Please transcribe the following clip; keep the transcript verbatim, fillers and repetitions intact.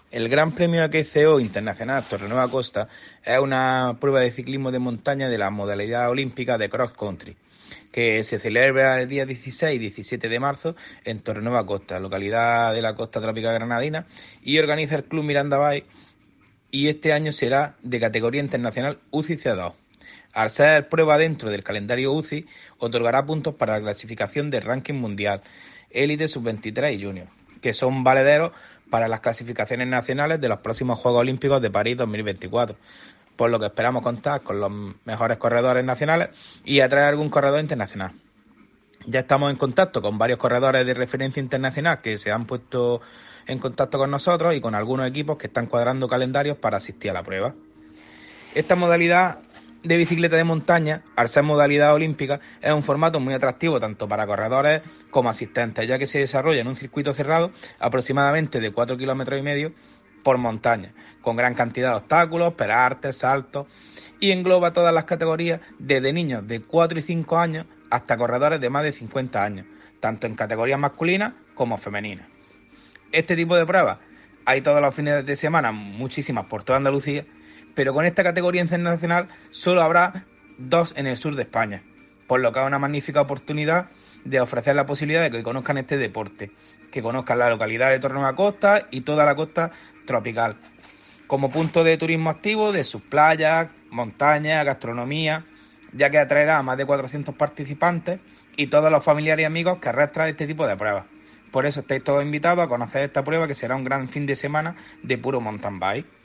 El Gran Premio A Q C O Internacional Torrenueva Costa es una prueba de ciclismo de montaña de la modalidad olímpica de cross country, que se celebra el día dieciséis y diecisiete de marzo en Torrenueva Costa, localidad de la costa tropical granadina, y organiza el Club Miranda Bay, y este año será de categoría internacional U C I C dos. Al ser prueba dentro del calendario U C I, otorgará puntos para la clasificación del ranking mundial, élite sub veintitrés y junior, que son valederos para las clasificaciones nacionales de los próximos Juegos Olímpicos de París dos mil veinticuatro, por lo que esperamos contar con los mejores corredores nacionales y atraer algún corredor internacional. Ya estamos en contacto con varios corredores de referencia internacional que se han puesto en contacto con nosotros y con algunos equipos que están cuadrando calendarios para asistir a la prueba. Esta modalidad de bicicleta de montaña, al ser modalidad olímpica, es un formato muy atractivo tanto para corredores como asistentes, ya que se desarrolla en un circuito cerrado aproximadamente de cuatro kilómetros y medio por montaña, con gran cantidad de obstáculos, perartes, saltos, y engloba todas las categorías desde niños de cuatro y cinco años hasta corredores de más de cincuenta años, tanto en categorías masculinas como femeninas. Este tipo de pruebas hay todos los fines de semana, muchísimas por toda Andalucía, pero con esta categoría internacional solo habrá dos en el sur de España, por lo que es una magnífica oportunidad de ofrecer la posibilidad de que conozcan este deporte, que conozcan la localidad de Torrenueva Costa y toda la costa tropical, como punto de turismo activo de sus playas, montañas, gastronomía, ya que atraerá a más de cuatrocientos participantes y todos los familiares y amigos que arrastran este tipo de pruebas. Por eso estáis todos invitados a conocer esta prueba, que será un gran fin de semana de puro mountain bike.